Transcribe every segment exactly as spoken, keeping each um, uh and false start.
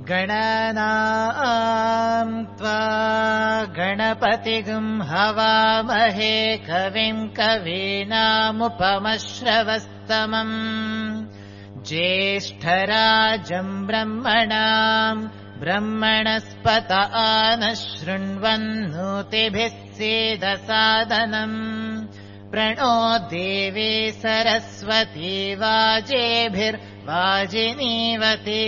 गणनाम् त्वा गणपतिगुम् हवामहे कविम् कवीनामुपमश्रवस्तमम् ज्येष्ठराजम् ब्रह्मणाम् ब्रह्मणस्पत आनः शृण्वन्नोतिभिः सेदसादनम् प्रणो देवी सरस्वती वाजेभिर्वाजिनीवती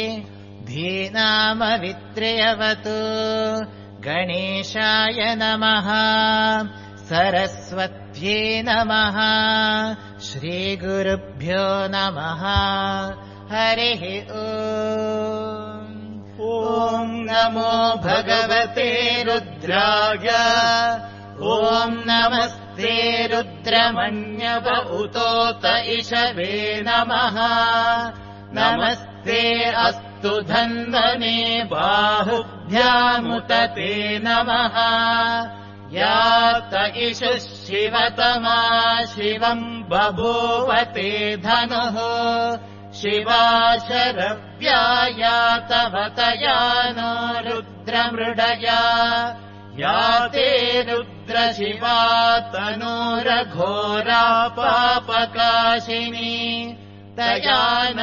धीनामवित्र्यवतु गणेशाय नमः सरस्वत्यै नमः श्रीगुरुभ्यो नमः हरिः ओम् ॐ नमो भगवते रुद्राय ॐ नमस्ते रुद्रमन्यव उतोत इषवे नमः नमस्ते अस्तु धन्वने बाहुभ्यामुत ते नमः यात इषुः शिवतमा शिवम् बभूवते धनुः शिवा शरव्या यातवतया नो रुद्रमृडया याते रुद्रशिवा तनूरघोरा पापकाशिनी तया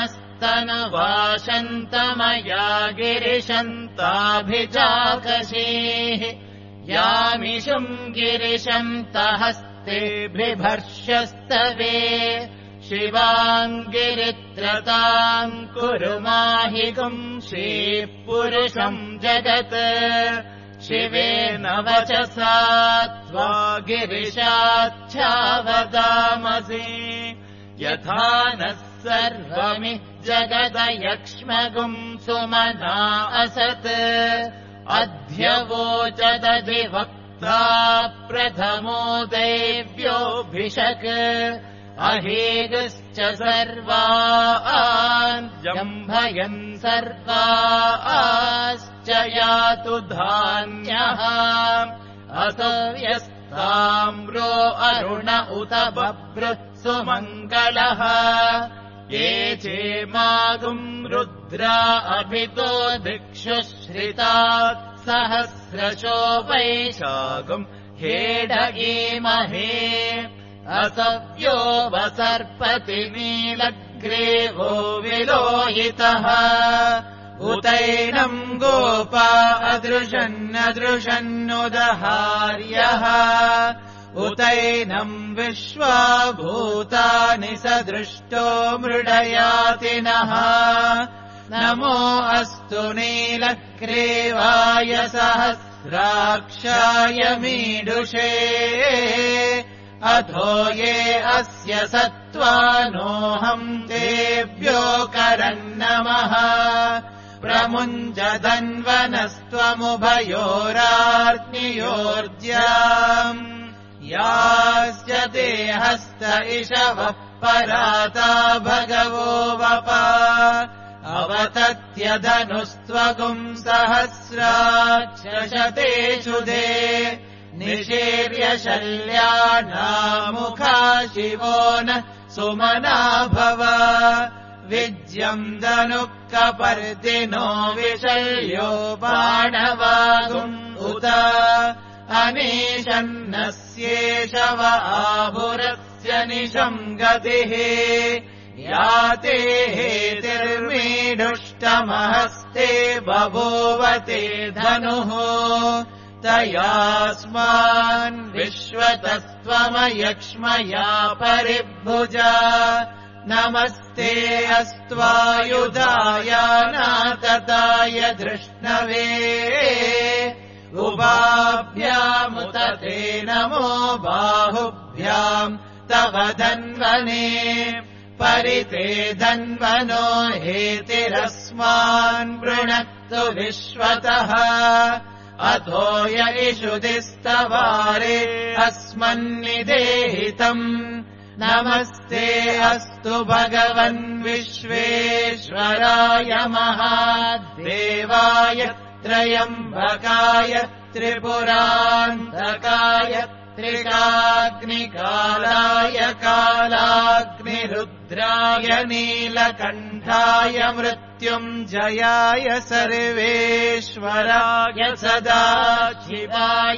नस्तनवाशन्तमया गिरिशन्ताभिजाकशीः यामिषुम् गिरिशन्तहस्ते बिभर्षस्तवे शिवाङ्गिरित्रताम् कुरु माहिगुम् श्रीपुरुषम् जगत् शिवेन वचसा त्वा गिरिशाच्छावदामसि यथा नः सर्वमि जगदयक्ष्मगुम् सुमना असत् अध्यवोचदधिवक्ता प्रथमो देव्योऽभिषक् अहेगश्च सर्वान् जम्भयन् सर्वाश्च यातु धान्यः असव्यस्ताम्रो अरुण उत बभ्रुः सुमङ्गलः ये चेमागुम् रुद्रा अभितो दिक्षु श्रितात् सहस्रशो वैशाखुम् हेडगीमहे असव्यो वसर्पति नीलग्रीवो विलोहितः उतैनम् गोपा अदृशन्नदृशन्नुदहार्यः उतैनम् विश्वा भूतानि सदृष्टो मृडयाति नः नमो अस्तु नीलग्रीवाय सहस्राक्षाय मीडुषे अथो ये अस्य सत्त्वानोऽहम् तेभ्यो करन्नमः प्रमुञ्जधन्वनस्त्वमुभयोरार्नियोर्ज्याम् यास्य ते हस्त इषवः पराता भगवो वपा अवतत्यधनुस्त्वगुम् सहस्राक्षशतेषु दे निशीर्य शल्यानामुखा शिवो न सुमना भव विज्यम् धनुःकपर्दिनो विशल्यो बाणवागुम् उत अनीशन्नस्येषव आभुरस्य निशम् गतिः याते हेतिर्मीढुष्टमहस्ते बभूवते धनुः तयास्मान् विश्वतस्त्वमयक्ष्मया परिभुजा नमस्ते अस्त्वायुधाय नातताय धृष्णवे उभाभ्यामुत ते नमो बाहुभ्याम् तव धन्वने परिते धन्वनो हेतिरस्मान् वृणक्तु विश्वतः अथो य इषुदिस्तवारे अस्मन्निदेहितम् नमस्ते अस्तु भगवन् विश्वेश्वराय महादेवाय त्रयम्बकाय त्रिपुरान्तकाय त्रिकाग्निकालाय कालाग्निरुद्राय नीलकण्ठाय मृत्युञ्जयाय सर्वेश्वराय सदाशिवाय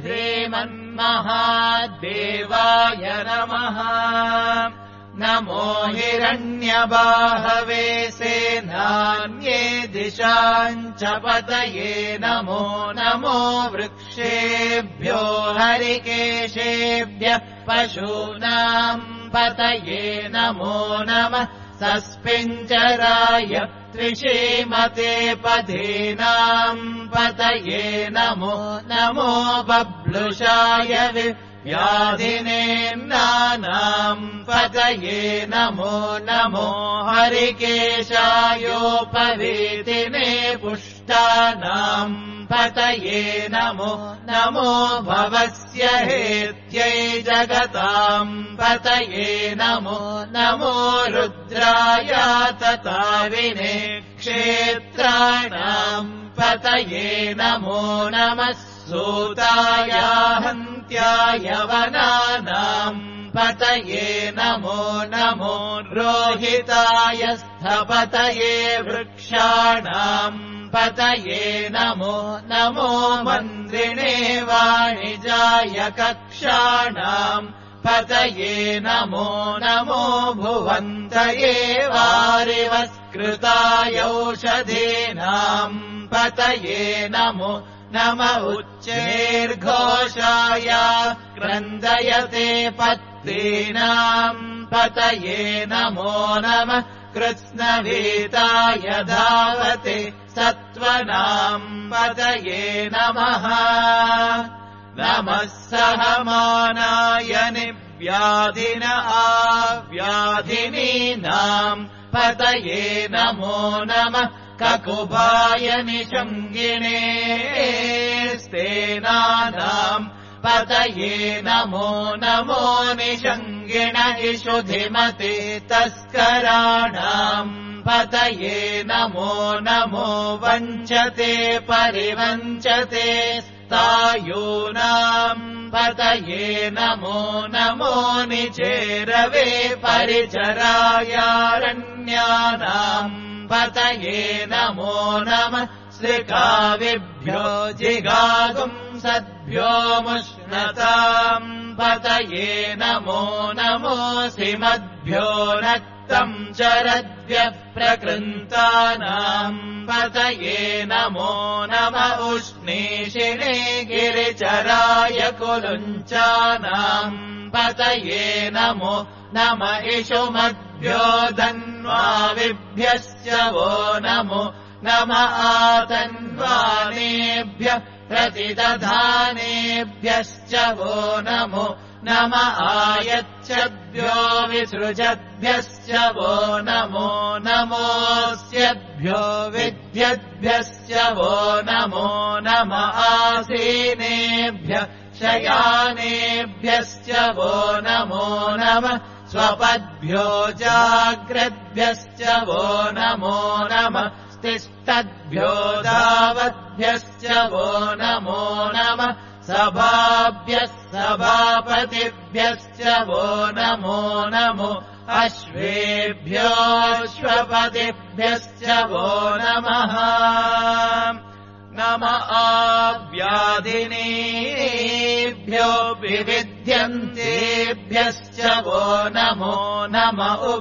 श्रीमन्महादेवाय नमः। नमो हिरण्यबाहवे सेनान्ये दिशाञ्च पतये नमो नमो वृक्षेभ्यो हरिकेशेभ्यः पशूनाम् पतये नमो नमः। सस्पिञ्जराय त्रिषीमते पदीनाम् पतये नमो नमो बब्लुषाय व्याधिनेन्नानाम् पतये नमो नमो हरिकेशायोपवीतिने पुष्टानाम् पतये नमो नमो भवस्य हेत्यै जगताम् पतये नमो नमो रुद्राय तताविने क्षेत्राणाम् पतये नमो नमः। सूताय हन्त्याय वनानाम् पतये नमो नमो रोहिताय स्थपतये वृक्षाणाम् पतये नमो नमो मन्त्रिणे वाणिजाय कक्षाणाम् पतये नमो नमो भुवन्तये वारिवस्कृताय औषधीनाम् पतये नमो नम उच्चैर्घोषाय क्रन्दयते पत्नीनाम् पतये नमो नमः। कृत्स्नवीताय धावते सत्त्वनाम् पतये नमः। नमः सहमानाय निव्याधिन आव्याधिनीनाम् पतये नमो नमः। ककुभाय निषङ्गिणे स्तेनानाम् पतये नमो नमो निषङ्गिण इषुधिमते तस्कराणाम् पतये नमो नमो वञ्चते परिवञ्चते स्तायूनाम् पतये नमो नमो निचेरवे परिचरायारण्यानाम् पतये नमो नमः। श्रिकाविभ्यो जिगागुंसद्भ्यो मुष्णताम् पतये नमो नमो। सिमद्भ्यो नक्तम् चरद्भ्यः प्रकृन्तानाम् पतये नमो नमः। उष्णीषिणे गिरिचराय कुलुञ्चानाम् पतये नमो नम इषुमद्भ्यो धन्वाविभ्यश्च वो नमो नम आतन्वानेभ्यः प्रतिदधानेभ्यश्च वो नमो नम आयच्छद्भ्यो विसृजद्भ्यश्च वो नमो नमोऽस्यद्भ्यो विद्यद्भ्यश्च वो नमो नम आसीनेभ्यः शयानेभ्यश्च वो नमो नमः। स्वपद्भ्यो जाग्रद्भ्यश्च वो नमो नमः। तिष्ठद्भ्यो धावद्भ्यश्च वो नमो नमः। सभाभ्यः सभापतिभ्यश्च वो नमो नमो। अश्वेभ्योऽश्वपतिभ्यश्च वो नमः। नम आव्याधिनेभ्यो विविध्यन्तेभ्यश्च वो नमो नम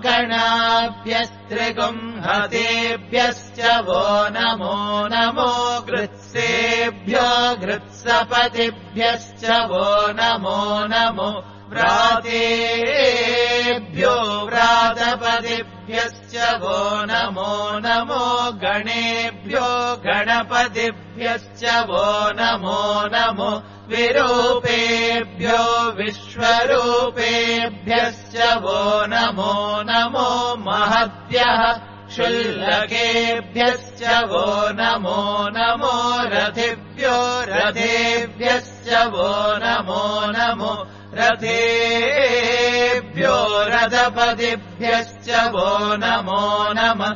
उगणाभ्यस्त्रिगुंहतेभ्यश्च वो नमो नमो। गृत्सेभ्यो गृत्सपतिभ्यश्च वो नमो नमो। व्रातेभ्यो व्रातपतिभ्यश्च वो नमो नमो। गणेभ्यो गणपतिभ्यश्च वो नमो नमो। विरूपेभ्यो विश्वरूपेभ्यश्च वो नमो नमो। महद्भ्यः क्षुल्लकेभ्यश्च वो नमो नमो। रथिभ्यो रथेभ्यश्च वो नमो नमो। रथेभ्यो रथपतिभ्यश्च वो नमो नमः।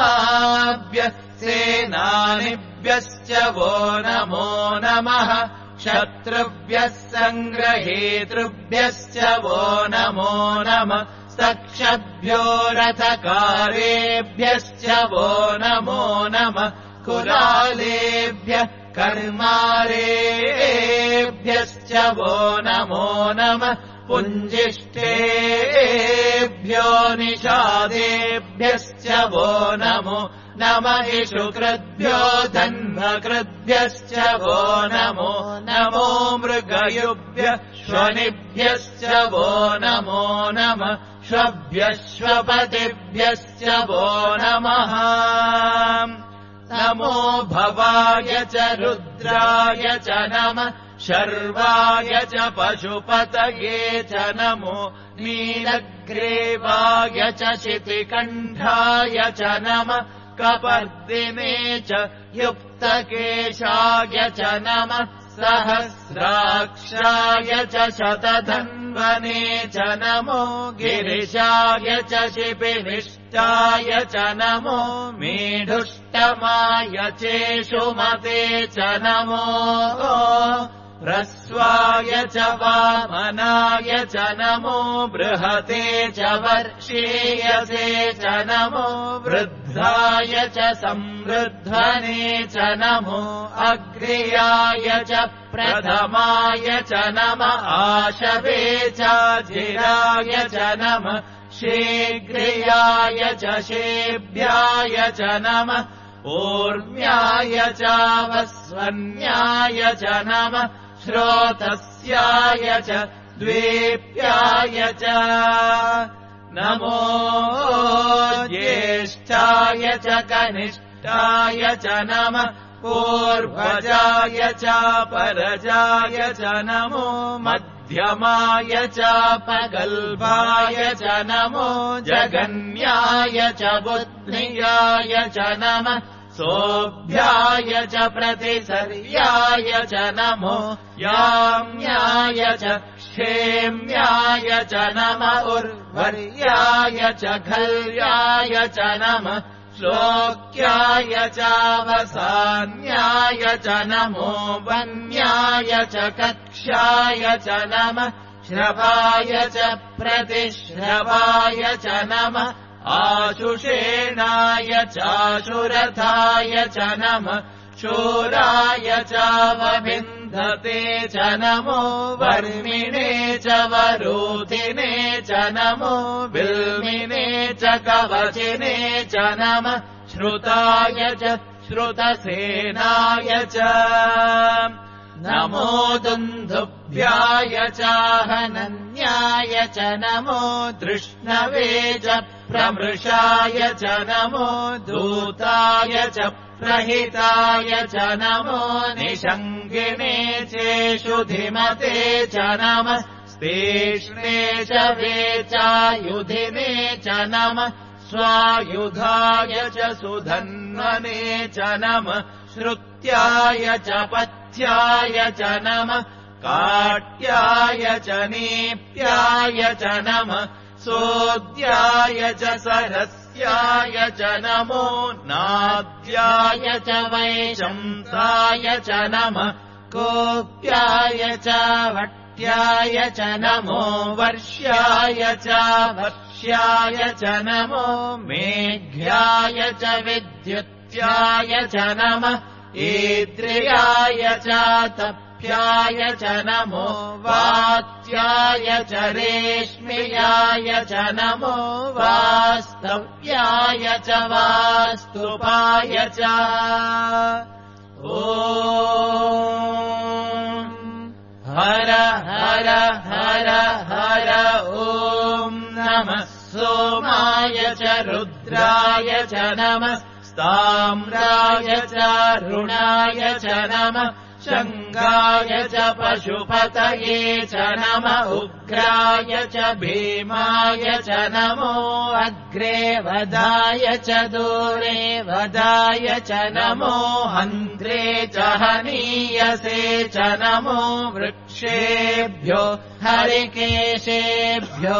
सेनाभ्यः सेनानिभ्यश्च वो नमो नमः। शत्रुभ्यः सङ्ग्रहेतृभ्यश्च वो नमो नमः सक्षभ्यो रथकारेभ्यश्च वो नमो नमः कुलालेभ्यः कर्मारेभ्यश्च वो नमो नमः पुञ्जिष्टेभ्यो निषादेभ्यश्च वो नमो नमः इषुकृद्भ्यो धन्वकृद्भ्यश्च वो नमो नमो मृगयुभ्यः श्वनिभ्यश्च वो नमो नमः श्वभ्यश्वपतिभ्यश्च वो नमः नमो भवाय च रुद्राय च नमः शर्वाय च पशुपतये च नमो नीलग्रीवाय च शितिकण्ठाय च नमः कपर्दिने च युक्तकेशाय च नमः सहस्राक्षाय च शतधन्वने च नमो गिरिशाय च शिपिनिष्टाय च नमो मेढुष्टमाय चेषुमते च नमो ह्रस्वाय च वामनाय च नमो बृहते च वर्षीयसे च नमो वृद्धाय च संवृध्वने च नमो अग्र्याय च प्रथमाय च नमः आशवे च जिराय च नमः शीघ्रियाय च शेभ्याय च नमः ऊर्म्याय च वस्वन्याय च नमः श्रोतस्याय च द्वेप्याय च नमो ज्येष्ठाय च कनिष्ठाय च नमः पूर्वजाय च परजाय च नमो मध्यमाय च पगल्भाय च नमो जगन्याय च बुद्ध्याय च नमः सोऽभ्याय च प्रतिसर्याय च नमो याम्याय च क्षेम्याय च नमः उर्वर्याय च खल्याय च नमः श्लोक्याय च वसान्याय च नमो वन्याय च कक्ष्याय च नमः श्रवाय च प्रतिश्रवाय च नमः आशुषेणाय चाशुरथाय च नमः शूराय चावविन्धते च नमो वर्मिणे च वरूधिने च नमो बिल्मिने च कवचिने च नमः श्रुताय च श्रुतसेनाय च नमो दुन्दुभ्याय चाहनन्याय च नमो तृष्णवे च प्रमृषाय च नमो दूताय च प्रहिताय च नमो निषङ्गिणे चेषुधिमते च नमः स्तेष्णे च वेचायुधिने च नमः स्वायुधाय च सुधन्वने च नमः श्रुत्याय च पथ्याय च नमः काट्याय च नीप्याय च नमः सोद्याय च सरस्याय च नमो नाद्याय च वैशंसाय च नमः कोप्याय च वट्याय च नमो वर्ष्याय च वर्ष्याय च नमो मेघ्याय च विद्युत्याय च नमः ईद्रियाय च तप्याय च नमो वात्याय च रेश्मियाय च नमो वास्तव्याय च वास्तुपाय च ॐ हर हर हर हर ॐ नमः सोमाय च रुद्राय च नमः ताम्राय च रुणाय च नमः शङ्गाय च पशुपतये च नमः उग्राय च भीमाय च नमो अग्रे वधाय च दूरे वधाय च नमो हन्त्रे च हनीयसे च नमो वृक्षेभ्यो हरिकेशेभ्यो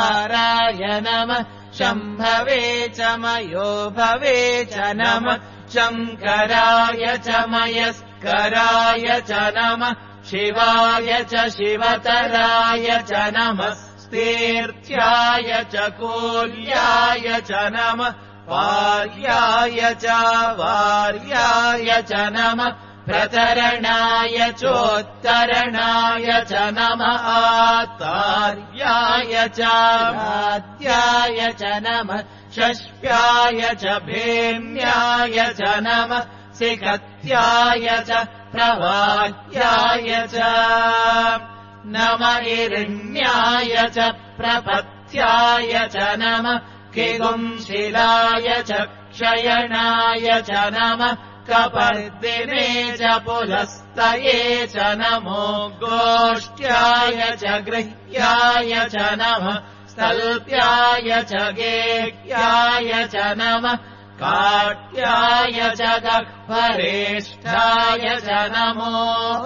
नमस्ताराय नमः शम्भवे च मयो भवे च नमः शङ्कराय च मयस्कराय च नमः शिवाय च शिवतराय च नमः स्तीर्थ्याय च कूल्याय च नमः वार्याय च वार्याय च नमः प्रतरणाय चोत्तरणाय च नमः आतार्याय च आद्याय च नमः षष्प्याय च भेन्याय च नमः सिकत्याय च प्रवाह्याय च नमः हिरण्याय च प्रपथ्याय च नमः किगुंशिलाय च क्षयणाय च नमः कपर्दिने च पुलस्तये च नमो गोष्ठ्याय च गृह्याय च नमः स्तल्प्याय च गेह्याय च नमः काट्याय च गह्वरेष्ठाय च नमो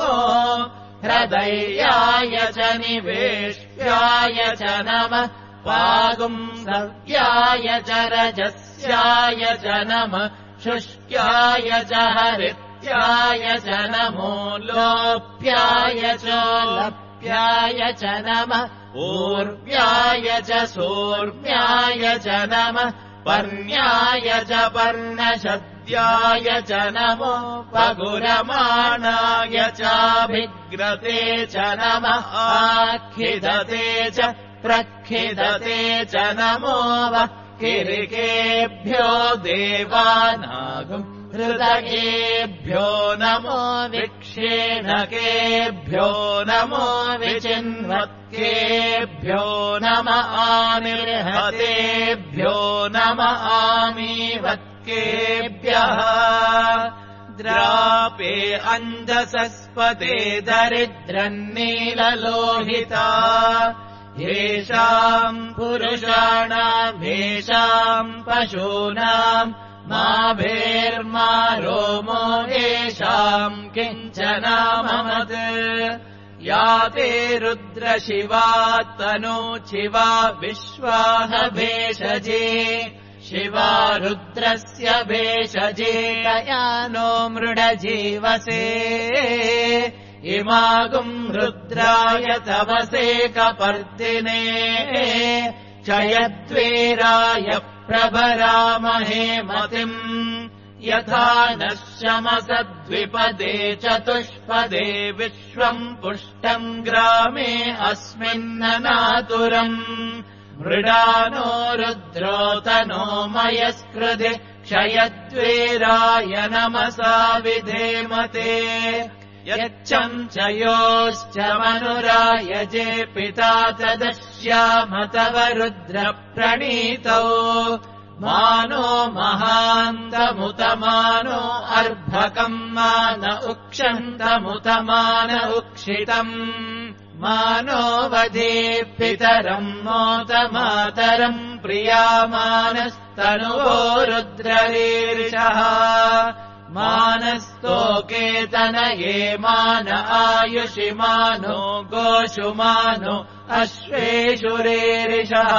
हृदयाय च निवेश्याय च नमः पागुंसव्याय च रजस्याय च नमः शुष्क्याय च हरित्याय च नमो लोप्याय च लप्याय च नमः ऊर्व्याय च सूर्व्याय च नमः पर्ण्याय च पर्णशद्याय च नमो पगुरमाणाय चाभिग्रते च नमः आखिदते च प्रखिदते च नमो वः किरिकेभ्यो देवानागम् हृदयेभ्यो नमो विक्षेणकेभ्यो नमो विचिन्वत्केभ्यो नमः आनिर्हतेभ्यो नमः आमीवत्केभ्यः द्रापे अञ्जसस्पते दरिद्रन्नीललोहिता येषाम् पुरुषाणाम् येषाम् पशूनाम् मा भेर्मा रोमो येषाम् किञ्चनाममत् या ते रुद्रशिवा तनूचिवा विश्वाह भेषजे शिवा रुद्रस्य भेषजे तया नो मृडजीवसे इमागुम् रुद्राय तवसे कपर्दिने क्षयद्वेराय प्रभरामहे मतिम् यथा नः शमसद्विपदे चतुष्पदे विश्वम् पुष्टम् ग्रामे अस्मिन्ननातुरम् मृडानो रुद्रोतनो मयस्कृते क्षयद्वेराय नमसा विधेमते यच्चम् च योश्च मनुराय जे पिता तदश्याम तव रुद्रप्रणीतौ मानो महान्तमुतमानो अर्भकम् मान उक्षन्तमुतमान उक्षितम् मानो वधे पितरम् मोतमातरम् प्रियामानस्तनुवो रुद्ररीर्षः मानस्तोकेतनये मान आयुषि मानो गोषु मानो अश्वेषु रेरिषः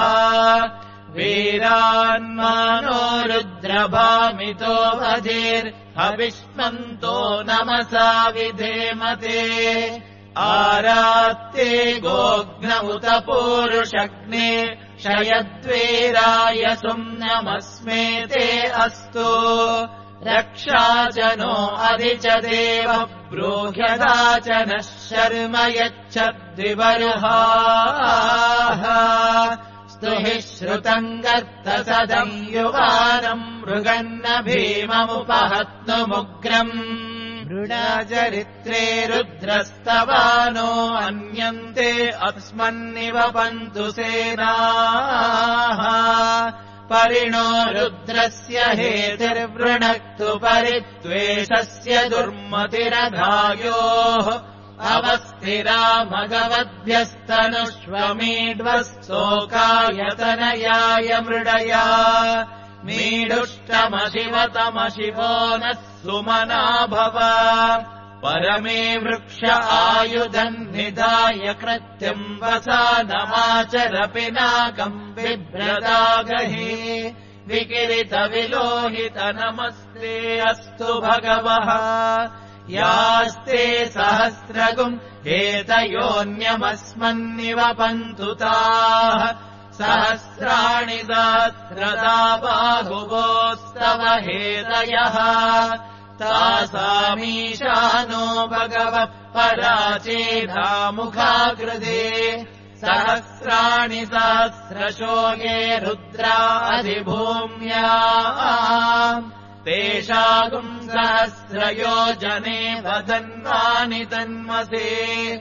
वीरान्मानो रुद्रभामितो वधेर्हविष्मन्तो नमसा विधेमते आरात्ते गोघ्न उत पूरुषग्ने क्षयद्वेराय सुम्नमस्मे ते अस्तु रक्षा च नो अधि च देव ब्रूह्यदा च नः शर्म यच्छद्विवरुहाः स्तुहि श्रुतम् गर्तसदम् युवानम् मृगन्न भीममुपहत्नुमुग्रम् मृडाचरित्रे रुद्रस्तवानो अन्यन्ते अस्मन्निव पन्तु सेनाः परिणो रुद्रस्य हेतिर्वृणक्तु परिद्वेषस्य दुर्मतिरधायोः अवस्थिरा मगवद्भ्यस्तनुष्वमीढ्वस्तोकायतनयाय मृडया मीढुष्टमशिवतमशिवो नः सुमना भव परमे वृक्ष आयुधम् निधाय कृत्यम् वसानमाचर पिनाकम् बिभ्रदागहि विकिरितविलोहित नमस्ते अस्तु भगवः यास्ते सहस्रगुम् एतयोऽन्यमस्मन्निवपन्तु ताः सहस्राणि सहस्रदा बाहुवोस्तव हेतयः तासामीशानो भगवः पराचेधामुखाकृते सहस्राणि सहस्रशो ये रुद्रा अधिभूम्या तेषागुम् सहस्रयोजने वदन्वानि तन्मसे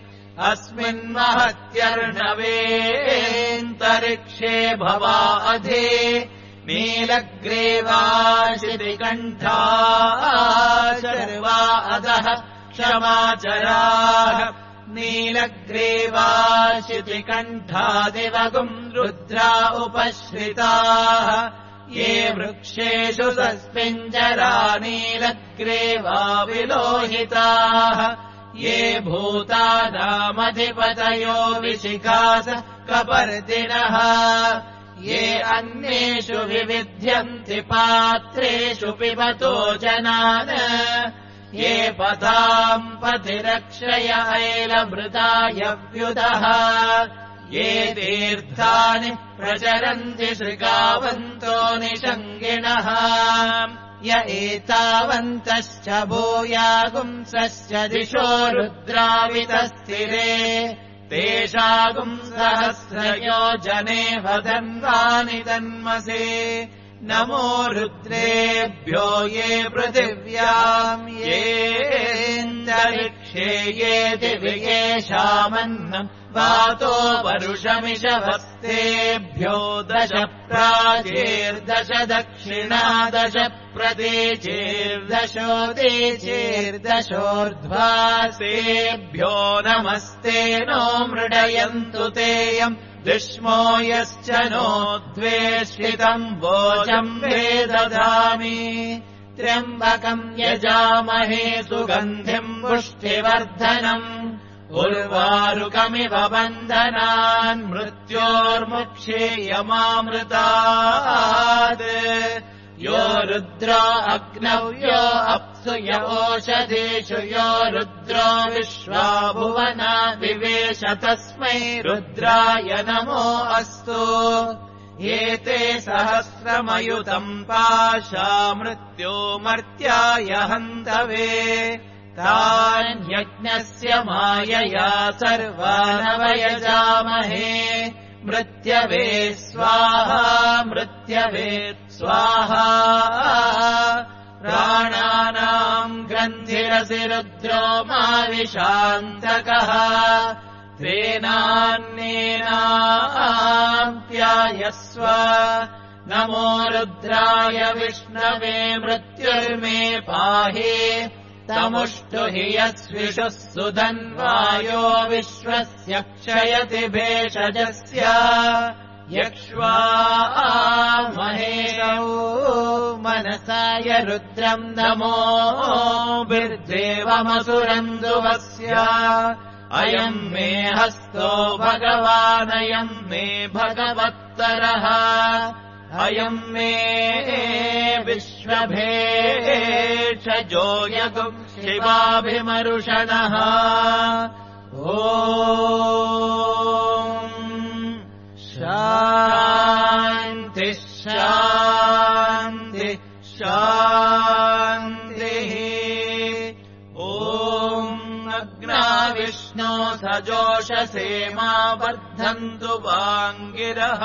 अस्मिन्महत्यर्णवेऽन्तरिक्षे भवा अधे नीलग्रीवाशितिकण्ठा शर्वा अधः क्षमाचराः नीलग्रीवाशितिकण्ठादिवगुम् रुद्रा उपश्रिताः ये वृक्षेषु सस्मिञ्जरा नीलग्रीवा विलोहिताः ये भूतानामधिपतयो विशिखास कपर्दिनः ये अन्येषु विविध्यन्ति पात्रेषु पिबतो जनान् ये पथाम् पथिरक्षय ऐलमृतायव्युदः ये तीर्थानि प्रचरन्ति शृगावन्तो निषङ्गिणः य एतावन्तश्च भूयागुंसश्च दिशो रुद्रावितस्थिरे तेषागुम् सहस्रयोजने वदन्वानि तन्मसे नमो रुद्रेभ्यो ये पृथिव्याम् येऽन्तरिक्षे ये दिवि येषामन्नम् वातो वरुषमिषवस्तेभ्यो दश प्राचेर्दश दक्षिणा दश प्रतीचेर्दशोदीचेर्दशोर्ध्वासेभ्यो नमस्ते नो मृडयन्तु तेयम् दुष्मो यश्च नो द्वेष्टितम् वोचम् वेदधामि त्र्यम्बकम् यजामहे सुगन्धिम् पुष्टिवर्धनम् उर्वारुकमिव बन्धनान् मृत्योर्मुक्षेयमामृतात् यो रुद्रो अग्नौ यो अप्सु य ओषधीषु यो रुद्रो विश्वा भुवना विवेश तस्मै रुद्राय नमो अस्तु एते सहस्रमयुतम् पाशा मृत्यो मर्त्याय हन्तवे तान्यज्ञस्य मायया सर्वानवयजामहे मृत्यवे स्वाहा मृत्यवे स्वाहा प्राणानाम् ग्रन्थिरसि रुद्रो माविशान्तकः त्वेनान्येनाप्यायस्व नमो रुद्राय विष्णवे मृत्युर्मे पाहि तमुष्टु हि यस्विषुः सुधन्वायो विश्वस्य क्षयति भेषजस्य यक्ष्वा महेशौ मनसाय रुद्रम् नमो बिर्देवमसुरन्दुवस्य अयम् मे हस्तो भगवानयम् मे भगवत्तरः अयम् मे विश्वभेषजो यगुम् शिवाभिमरुषणः ॐ शान्ति शान्ति शान्तिः ॐ अग्नाविष्णो सजोषसे मा वर्धन्तु वाङ्गिरः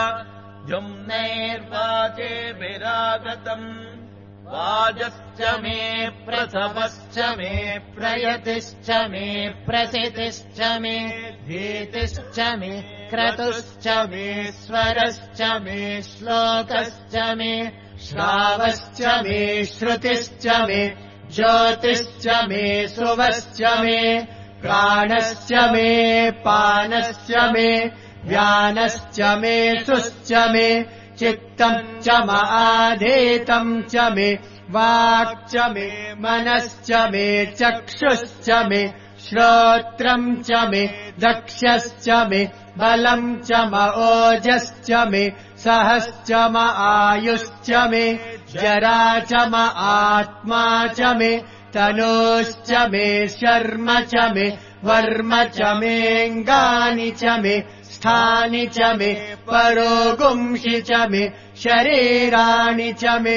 जुम्नैर्वाचे विरागतम् वाजश्च मे प्रसवश्च मे प्रयतिश्च मे प्रसितिश्च मे धीतिश्च मे क्रतुश्च मे स्वरश्च मे श्लोकश्च मे श्रावश्च मे श्रुतिश्च मे ज्योतिश्च मे सुवश्च मे प्राणश्च मे पानश्च मे व्यानश्च मे सुश्च मे चित्तम् च माधेतम् च मे वाक् च मे मनश्च मे चक्षुश्च मे श्रोत्रम् च मे दक्षश्च मे बलम् च म ओजश्च मे सहश्च म आयुश्च मे जरा च म आत्मा च मे तनोश्च मे शर्म च मे वर्म च मेऽङ्गानि च मे स्थानि च मे परोगुंषि च मे शरीराणि च मे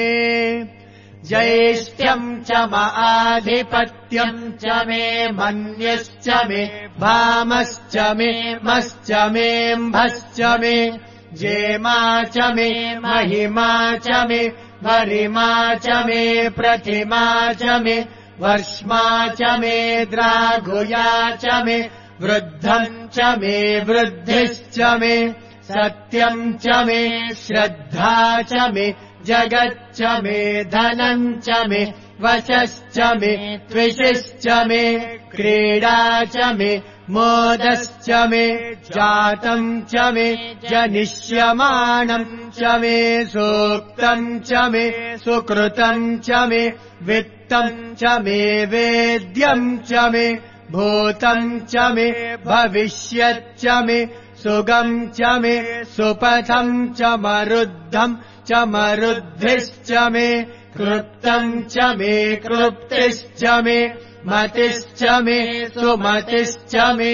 ज्येष्ठ्यम् च म आधिपत्यम् च मे मन्यश्च मे भामश्च मे मश्च मेऽम्भश्च मे जेमा च मे महिमा च मे वरिमा च मे प्रतिमा च मे वर्ष्मा च मे द्राघुया च मे वृद्धम् च मे वृद्धिश्च मे सत्यम् च मे श्रद्धा च मे जगच्च मे धनम् च मे वशश्च मे त्विषिश्च मे क्रीडा च मे मोदश्च मे जातम् च मे जनिष्यमाणम् च मे सूक्तम् च मे सुकृतम् च मे वित्तम् च मे वेद्यम् च मे भूतम् च मे भविष्यच्च मे सुगम् च मे सुपथम् च मरुद्धम् च मरुद्धिश्च मे क्लृप्तम् च मे क्लृप्तिश्च मे मतिश्च मे सुमतिश्च मे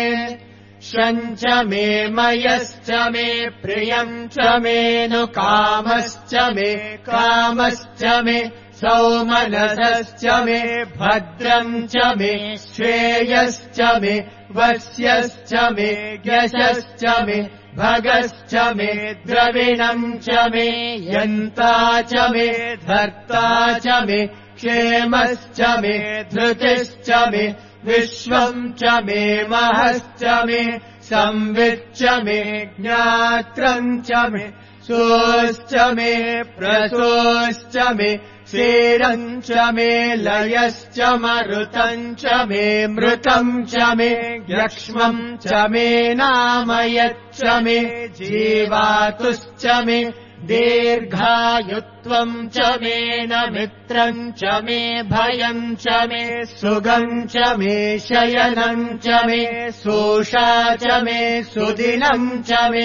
शम् च मे मयश्च मे प्रियम् च मेऽनुकामश्च मे कामश्च मे सौमनसश्च मे भद्रम् च मे श्रेयश्च मे वश्यश्च मे यशश्च मे भगश्च मे द्रविणम् च मे यन्ता च मे धर्ता च मे क्षेमश्च मे धृतिश्च मे विश्वम् च मे महश्च मे संविच्च मे ज्ञात्रम् च मे सोश्च मे प्रसोश्च मे क्षीरम् च मे लयश्च मरुतम् च मे मृतम् च मे यक्ष्मम् च मे नामयच्च मे जीवातुश्च मे दीर्घायुत्वम् च मे न मित्रम् च मे भयम् च मे सुगम् च मे शयनम् च मे सोषा च मे सुदिनम् च मे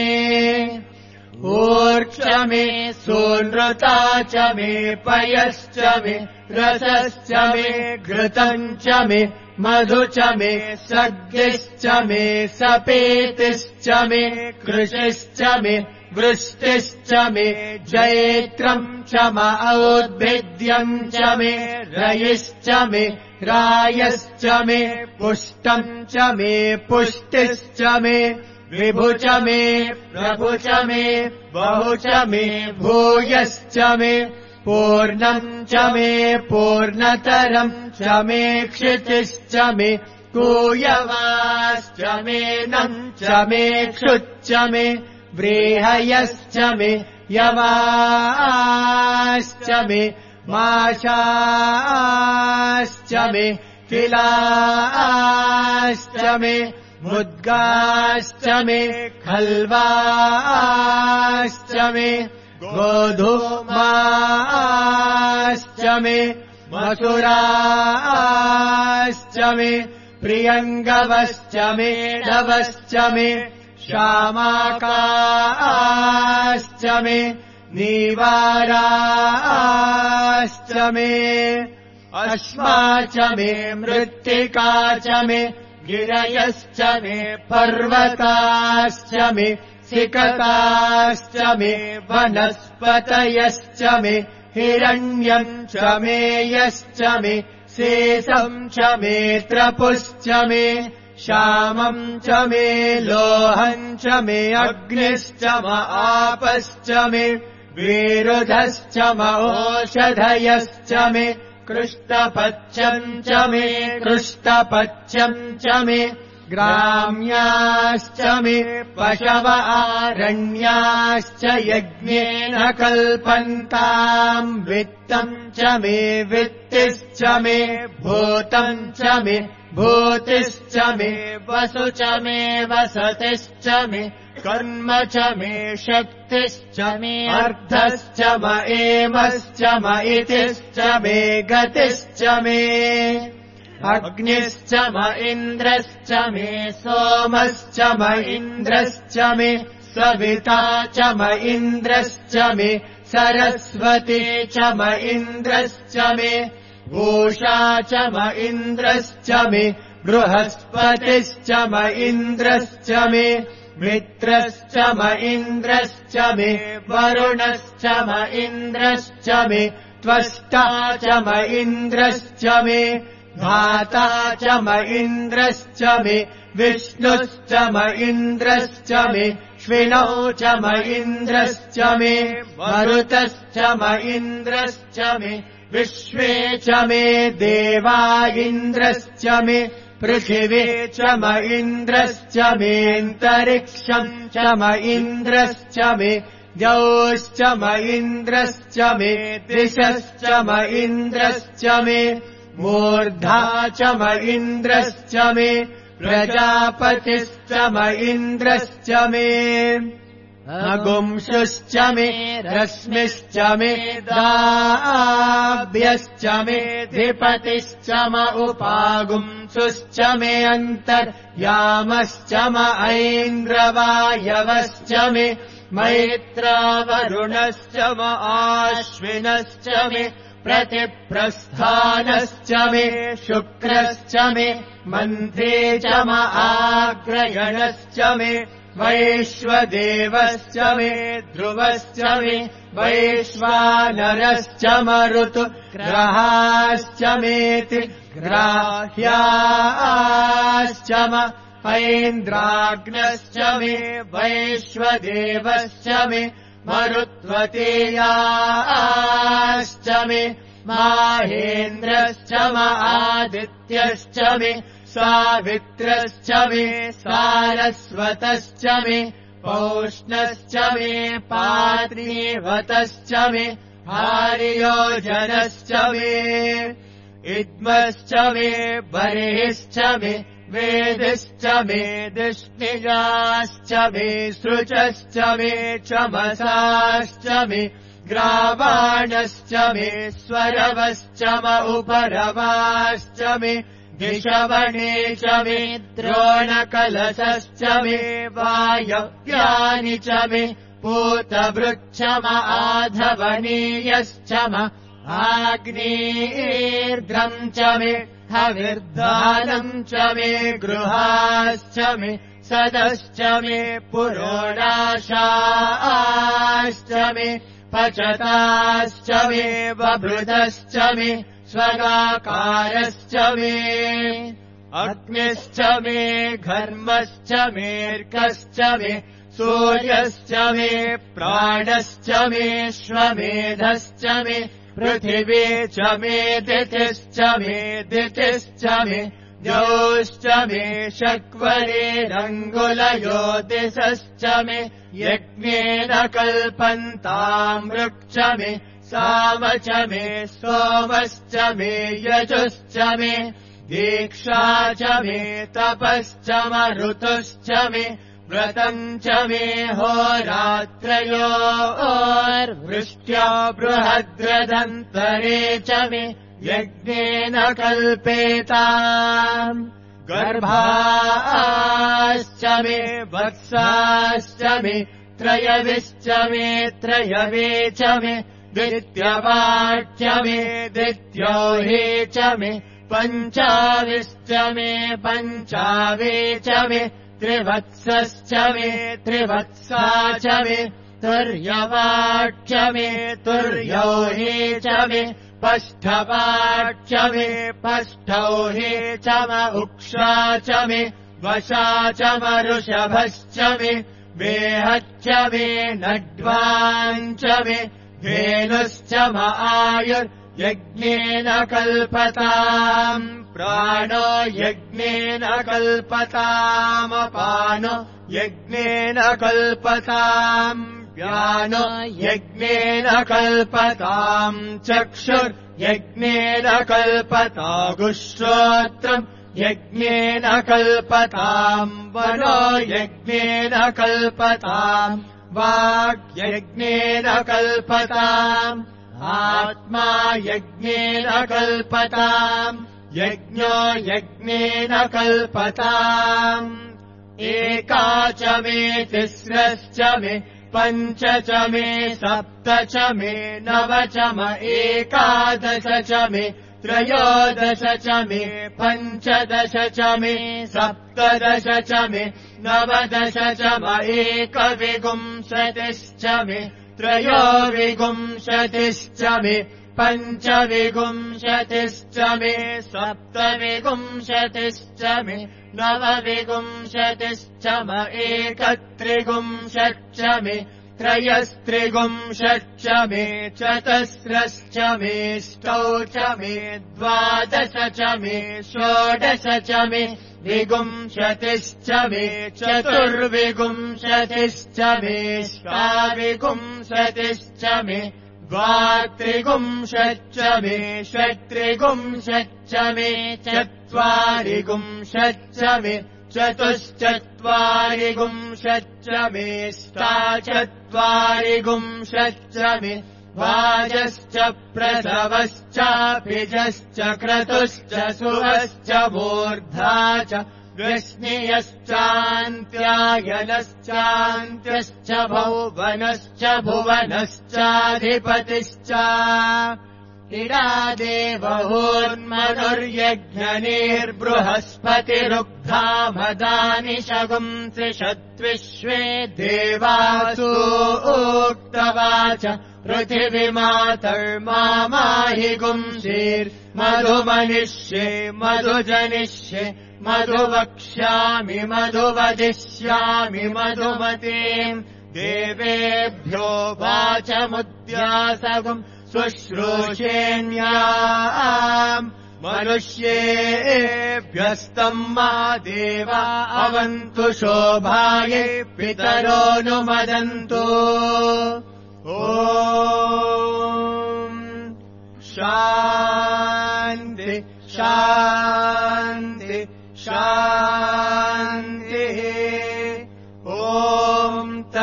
ऊर्क्ष मे सोनृता च मे पयश्च मे रसश्च मे घृतम् च मे मधु च मे सग्निश्च मे सपेतिश्च मे कृषिश्च मे वृष्टिश्च मे जैत्रम् च म औद्भिद्यम् च मे रयिश्च मे रायश्च मे पुष्टम् च मे पुष्टिश्च मे विभु च मे प्रभु च मे बहु च मे भूयश्च मे पूर्णम् च मे पूर्णतरम् च मे क्षितिश्च मे कूयवाश्च मे नम् च मे क्षुच्च मे व्रीहयश्च मे यवाश्च मे माशाश्च मे किलाश्च मे मुद्गाश्च मे खल्वाश्च मे गोधूमाश्च मे मसुराश्च मे प्रियङ्गवश्च मे डवश्च मे श्यामाकाश्च मे नीवाराश्च मे अश्मा च मे मृत्तिका च मे गिरयश्च मे पर्वताश्च मे सिकताश्च मे वनस्पतयश्च मे हिरण्यम् च मे यश्च मे शेषम् च मे त्रपुश्च मे श्यामम् च मे लोहम् च मे अग्निश्च म आपश्च मे विरुधश्च म ओषधयश्च मे कृष्णपच्यम् च मे कृष्णपच्यम् च मे ग्राम्याश्च मे पशव आरण्याश्च यज्ञेन कल्पन्ताम् वित्तम् च मे वित्तिश्च मे भूतम् च मे भूतिश्च मे वसु च मे वसतिश्च मे कर्म च मे शक्तिश्च मे अर्थश्च म एमश्च म इतिश्च मे गतिश्च मे अग्निश्च म इन्द्रश्च मे सोमश्च म इन्द्रश्च मे सविता च म इन्द्रश्च मे सरस्वती च म इन्द्रश्च मे गोषा च म इन्द्रश्च मे बृहस्पतिश्च म इन्द्रश्च मे मित्रश्च म इन्द्रश्च मे वरुणश्च म इन्द्रश्च मे त्वष्टा च म इन्द्रश्च मे धाता च म इन्द्रश्च मे विष्णुश्च म इन्द्रश्च मे श्विनौ च म इन्द्रश्च मे मरुतश्च म इन्द्रश्च मे विश्वे च मे देवा इन्द्रश्च मे पृथिवी च म इन्द्रश्च मेऽन्तरिक्षम् च म इन्द्रश्च मे द्यौश्च म इन्द्रश्च मे दिशश्च म इन्द्रश्च मे मूर्धा च म इन्द्रश्च मे प्रजापतिश्च म इन्द्रश्च मे अगुंशुश्च मे रश्मिश्च मे दाभ्यश्च मे धिपतिश्च म उपागुंसुश्च मे अन्तर्यामश्च म ऐन्द्रवायवश्च मे मैत्रावरुणश्च म आश्विनश्च मे प्रतिप्रस्थानश्च मे शुक्रश्च मे मन्त्रे च म आग्रयणश्च मे वैश्वदेवश्च मे ध्रुवश्च मे वैश्वानरश्च मरुतु ग्रहाश्च मेति ग्राह्याश्च म ऐन्द्राग्नश्च मे वैश्वदेवश्च मे मरुत्वतेयाश्च मे माहेन्द्रश्च म आदित्यश्च मे सावित्रश्च मे सारस्वतश्च मे पौष्णश्च मे पात्नीवतश्च मे आर्योजनश्च मे इद्मश्च मे बर्हिश्च मे वेदिश्च मे दिष्णिजाश्च मे सृचश्च मे चमसाश्च मे ग्रावाणश्च मे स्वरवश्च म उपरवाश्च मे दिशवणे च मे द्रोणकलशश्च मे वायव्यानि च मे पूतभृच्छ म आधवनीयश्च म आग्नेर्द्रम् च मे हविर्दानम् च मे गृहाश्च मे सदश्च मे पुरोडाशाश्च मे पचताश्च मे बभृदश्च मे स्वगाकारश्च मे अग्निश्च मे घर्मश्च मेऽर्कश्च मे सूर्यश्च मे प्राणश्च मे श्वमेधश्च मे पृथिवी च मे दितिश्च मे दितिश्च मे द्यौश्च मे शक्वरेरङ्गुलयोतिसश्च मे यज्ञेन कल्पन्ताम् ऋक् मे साम च मे सोमश्च मे यजुश्च मे दीक्षा च मे तपश्च मरुतुश्च मे व्रतम् च मे होरात्रयोर्वृष्ट्या बृहद्रदन्तरे च मे यज्ञेन कल्पेताम् गर्भाश्च मे वत्साश्च मे त्रयविश्च मे त्रयवे च मे द्वितीयवाच्च मे द्वितीयोहे च मे पञ्चाविश्च मे पञ्चावे च मे त्रिवत्सश्च मे त्रिवत्सा च मे तुर्यवाच्च मे तुर्योहे च मे पष्ठवाच्च मे पष्ठौहे च म उक्षा च मे वशा च मरुषभश्च मे वेहच्च मे नड्वाञ्च मे धेनुश्च म आयुर्यज्ञेन कल्पताम् प्राणो यज्ञेन कल्पतामपानो यज्ञेन कल्पताम् व्यानो यज्ञेन कल्पताम् चक्षुर्यज्ञेन कल्पतागुश्रोत्रम् यज्ञेन कल्पताम् वनो यज्ञेन कल्पताम् वाक्यज्ञेन कल्पताम् आत्मा यज्ञेन कल्पताम् यज्ञो यज्ञेन कल्पताम् एका च मे तिस्रश्च मे पञ्च च मे सप्त च मे नव च म एकादश च मे त्रयोदश च मे पञ्चदश च मे सप्तदश च मे नवदश च म एकविंशतिश्च मे त्रयोविंशतिश्च मे पञ्चविंशतिश्च मे सप्तविंशतिश्च मे नवविंशतिश्च म एकत्रिंशच्च मे त्रयस्त्रिंशच्च मे चतस्रश्च मे ष्टौ च मे द्वादश च मे षोडश च मे विंशतिश्च मे चतुर्विंशतिश्च मे षट्विंशतिश्च मे द्वात्रिंशच्च मे षट्त्रिंशच्च मे चत्वारिंशच्च मे चतुश्चत्वारिंशच्च मे ष्टाचत्वारिंशच्च मे वाजश्च प्रसवश्चाभिजश्च क्रतुश्च सुवश्च मूर्धा च वृष्णियश्चान्त्यायनश्चान्त्यश्च भुवनश्च भुवनश्चाधिपतिश्च इडादेवहोन्मनुर्यज्ञनिर्बृहस्पतिरुग्धा मदानि शगुंसृषद्विश्वे देवासु उक्तवाच पृथिवीमातर्माहि गुंसीर्मधुमनिष्ये मधुजनिष्ये मधुवक्ष्यामि मधुवदिष्यामि मधुमतीम् देवेभ्यो वाचमुद्यासगुम् शुश्रूषेण्याम् मनुष्येभ्यस्तम् मा देवा अवन्तु शोभाये पितरोऽनुमदन्तु ॐ शान्ति शान्ति शान्तिः ॐ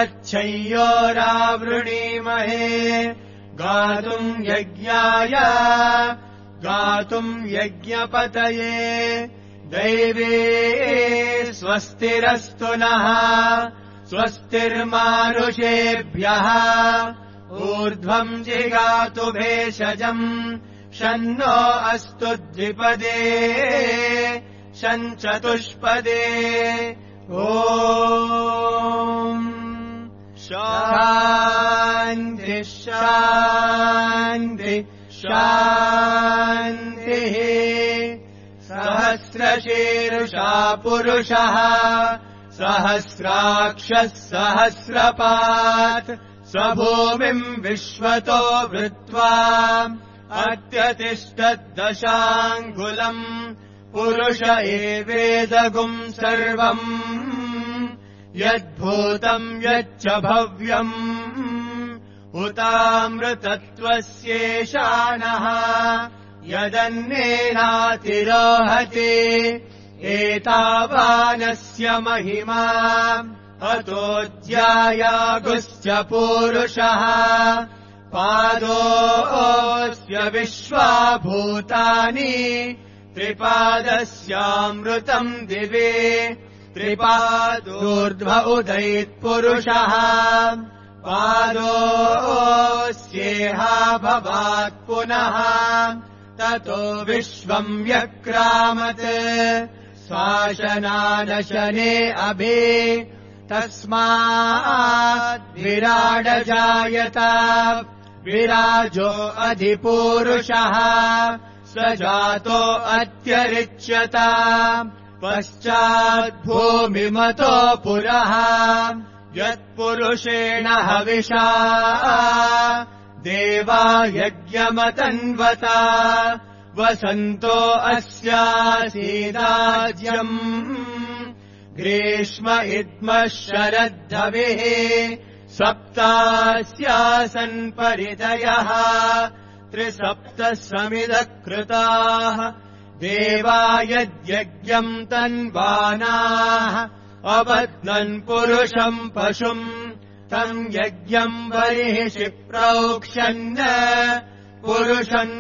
तच्छय्योरावृणीमहे गातुम् यज्ञाय गातुम् यज्ञपतये दैवे स्वस्तिरस्तु नः स्वस्तिर्मानुषेभ्यः ऊर्ध्वम् जिगातु भेषजम् शन्नो अस्तु द्विपदे शञ्चतुष्पदे ॐ शान्ति शान्ति शान्तिः सहस्रशीर्षा पुरुषः सहस्राक्षः सहस्रपात् स्वभूमिम् विश्वतो वृत्वा अत्यतिष्ठद्दशाङ्गुलम् पुरुष एवेदगुम् सर्वम् यद्भूतम् यच्च भव्यम् उतामृतत्वस्येषानः यदन्नेनातिरोहति एतावानस्य महिमा अतोऽध्यायागुश्च पूरुषः पादोऽस्य विश्वाभूतानि त्रिपादस्यामृतम् दिवे त्रिपादोर्ध्व उदैत्पुरुषः पादोऽस्येहा भवात् पुनः ततो विश्वम् व्यक्रामत् श्वासनानशने अभि तस्मात् विराड जायत विराजो अधिपूरुषः स जातो अत्यरिच्यत पश्चाद्भूमिमतो पुरः यत्पुरुषेण हविषा देवा यज्ञमतन्वता वसन्तो अस्यासीदाज्यम् ग्रीष्म इद्मः शरद्धविः सप्तास्यासन् परितयः त्रिसप्तः समिदः कृताः देवा यद्यज्ञम् तन्वानाः अबध्नन् पुरुषम् पशुम् तम् यज्ञम् बर्हिषि प्रोक्ष्यन् पुरुषम्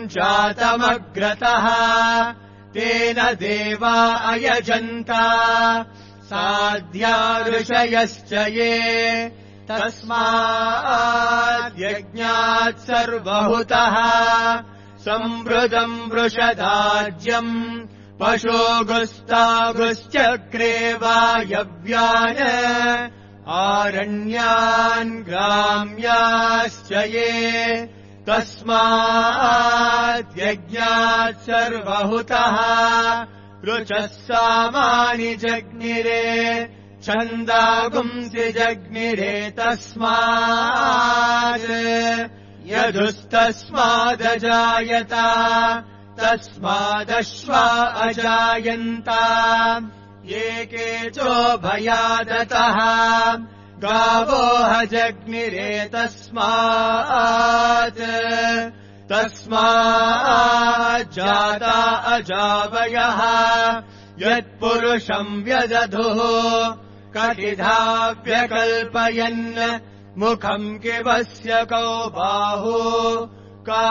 जातमग्रतः तेन देवा अयजन्ता साध्या ऋषयश्च ये तस्माद्यज्ञात् सर्वहुतः संवृतम् वृषदाज्यम् पशोगुस्तागुश्चक्रे वायव्यान् आरण्यान् ग्राम्याश्च ये तस्माद्यज्ञात् सर्वहुतः ऋचः सामानि जग्निरे छन्दागुंसि जग्निरे तस्मात् यदुस्तस्मादजायत तस्मादश्वा अजायन्ता ये केचो भयादतः गावोह जग्निरे तस्मात् तस्माज्जाता अजावयः यत्पुरुषम् व्यदधुः कटिधा व्यकल्पयन् मुखम् किवस्य कौ बाहु का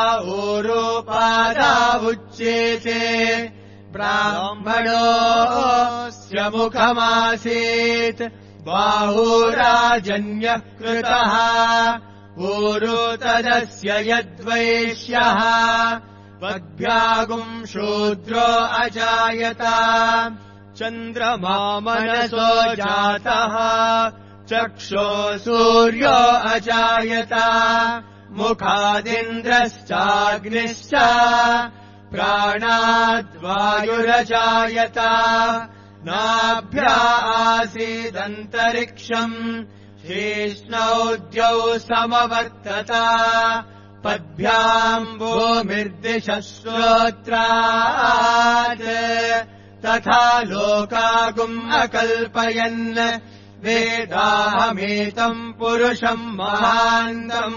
ऊरोपादावुच्येते ब्राह्मणोऽस्य मुखमासीत् बाहुराजन्यः कृतः ऊरो तदस्य यद्वैश्यः पद्भ्यागुम् शूद्रो अजायत चन्द्रमा मनसो जातः चक्षो सूर्यो अजायत मुखादिन्द्रश्चाग्निश्च प्राणाद्वायुरजायत नाभ्या आसीदन्तरिक्षम् शीष्णौ द्यौ समवर्तत पद्भ्याम् भूमिर्दिशः श्रोत्रात् तथा लोकागुम् अकल्पयन् वेदाहमेतम् पुरुषम् महान्तम्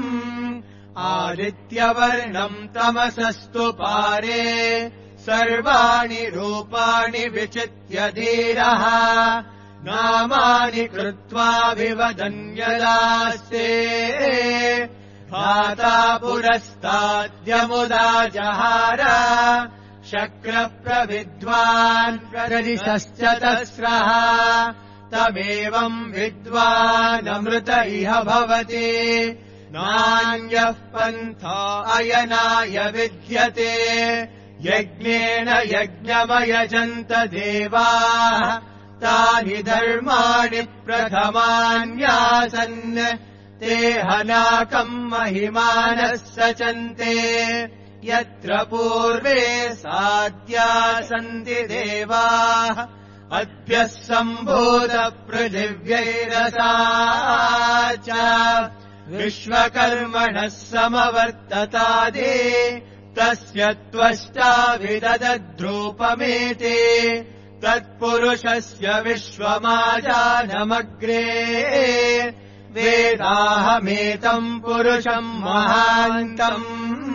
आदित्यवर्णम् तमसस्तु पारे सर्वाणि रूपाणि विचित्य धीरः नामानि कृत्वा विवदन्यदास्ते भाता पुरस्ताद्यमुदा जहार शक्रप्रविद्वान् प्रदिशश्च तस्रः तमेवम् विद्वानमृत इह भवति नान्यः पन्था अयनाय विद्यते यज्ञेन यज्ञमयजन्त देवाः तानि धर्माणि प्रथमान्यासन् ते हनाकम् महिमानः सचन्ते यत्र पूर्वे साध्या सन्ति देवाः अद्भ्यः सम्भूतपृथिव्यैरसा च विश्वकर्मणः समवर्ततादे तस्य त्वष्टा विददद्रूपमेते तत्पुरुषस्य विश्वमाजानमग्रे वेदाहमेतम् पुरुषम् महान्तम्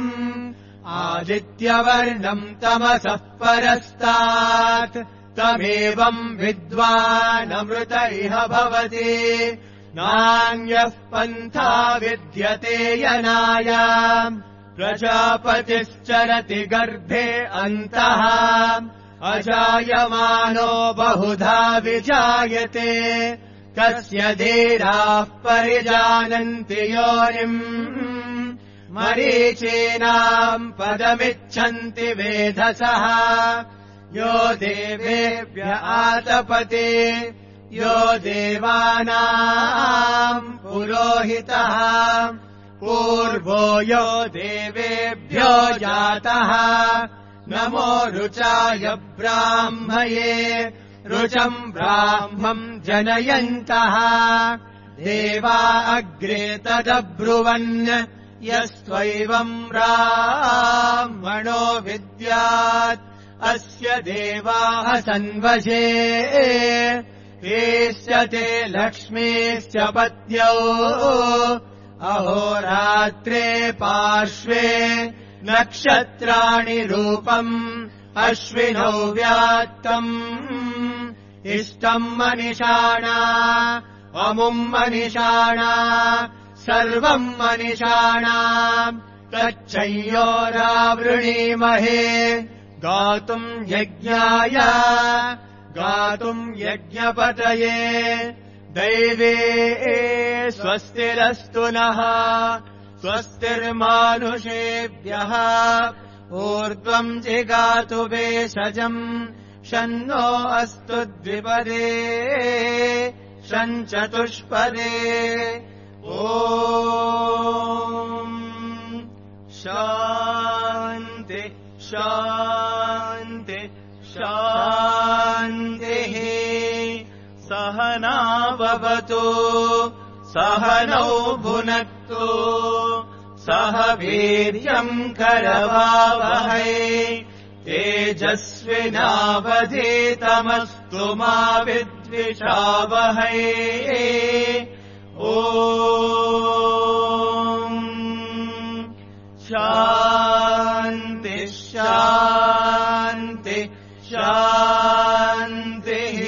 आदित्यवर्णम् तमसः परस्तात् तमेवम् विद्वानमृत इह भवति नान्यः पन्था विद्यते यनाय प्रजापतिश्चरति गर्भे अन्तः अजायमानो बहुधा विजायते कस्य धीराः परिजानन्ति योनिम् मरीचीनाम् पदमिच्छन्ति वेधसः यो देवेभ्य आतपते यो देवानाम् पुरोहितः पूर्वो यो देवेभ्यो जातः नमो रुचाय ब्राह्मये रुचम् ब्राह्मम् जनयन्तः देवा अग्रे तदब्रुवन् यस्त्वैवम् ब्राह्मणो विद्यात् अस्य देवाः सन्वशे एश्च ते लक्ष्मीश्च पत्यौ अहोरात्रे पार्श्वे नक्षत्राणि रूपम् अश्विनौ व्यात्तम् इष्टम् मनिषाणा अमुम् मनिषाणा सर्वम् मनिषाणा तच्चयोरावृणीमहे गातुम् यज्ञाय गातुम् यज्ञपतये दैवे स्वस्तिरस्तु नः स्वस्तिर्मानुषेभ्यः ऊर्ध्वम् जिगातु भेषजम् शन्नो अस्तु द्विपदे शम् चतुष्पदे ॐ शान्ति शान्ति शान्तिः सहना भवतु सहनौ भुनक्तु सह वीर्यम् करवावहै तेजस्विनावधीतमस्तु मा विद्विषावहै ॐ शान्ति शान्ति शान्तिः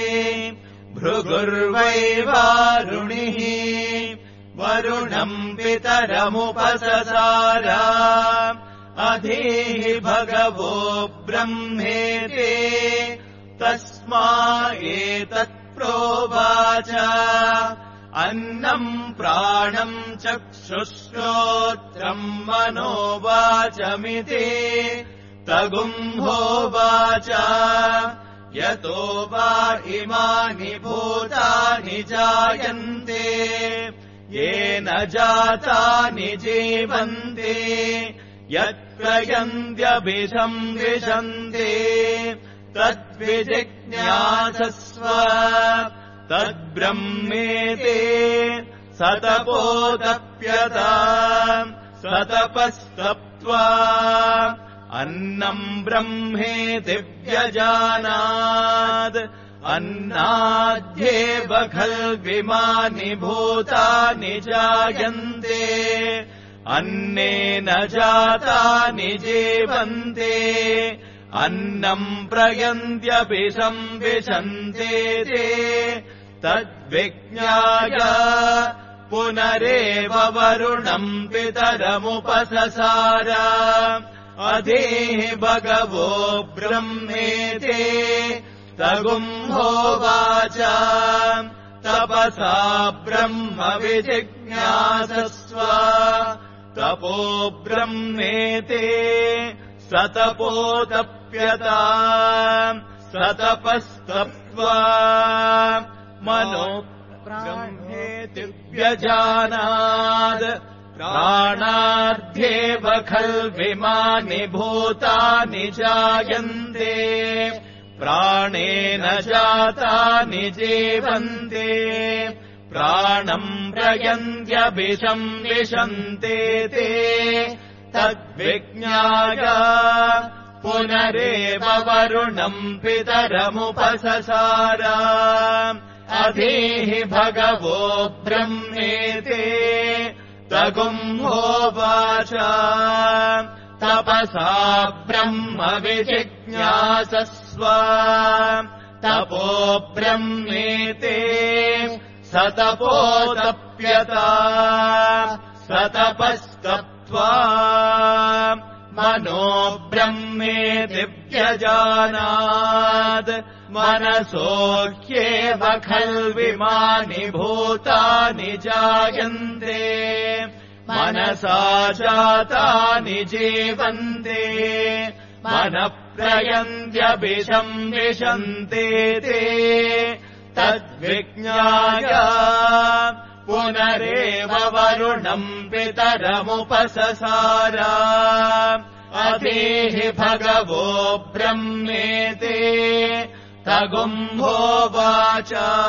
भृगुर्वैवारुणिः वरुणम् पितरमुपससार अधीः भगवो ब्रह्मेति तस्मा एतत्प्रोवाच अन्नम् प्राणम् चक्षुश्रोत्रम् मनोवाचमिति तगुम्होवाच यतो वा इमानि भूतानि जायन्ते येन जातानि जीवन्ते यत्प्रयन्त्यभिषम् विशन्ते तद्विजिज्ञासस्व तद्ब्रह्मेति सतपोतप्यता सतपस्तप्त्वा अन्नम् ब्रह्मेति व्यजानात् अन्नाद्येव खल्विमानि भूतानि जायन्ते अन्नेन जातानि जीवन्ते अन्नम् प्रयन्त्यभिषम् विशन्ते ते तद्विज्ञाय पुनरेव वरुणम् पितरमुपससार अधीः भगवो ब्रह्मेति तगुम्होवाच तपसा ब्रह्म विजिज्ञासस्व तपो ब्रह्मेति सतपोतप्यता सतपस्तप्त्वा मनो ब्रह्मेति व्यजानात् प्राणाद्येव खल्विमानि भूतानि जायन्ते प्राणेन जातानि जीवन्ते प्राणम् प्रयन्त्यभिषम् विशन्ते ते तद्विज्ञाय पुनरेव वरुणम् पितरमुपससार अधीः भगवो ब्रह्मेति तगुम्होवाच तपसा ब्रह्म विजिज्ञासस्व तपो ब्रह्मेति सतपोतप्यता सतपस्तप्त्वा मनो ब्रह्मेति व्यजानात् मनसो ह्येव खल्विमानि भूतानि जायन्ते मनसा जातानि जीवन्ते मनः प्रयन्त्यभिषम् विशन्ते ते तद्विज्ञाय पुनरेव वरुणम् पितरमुपससार अधीः भगवो ब्रह्मेति तगुम्होवाच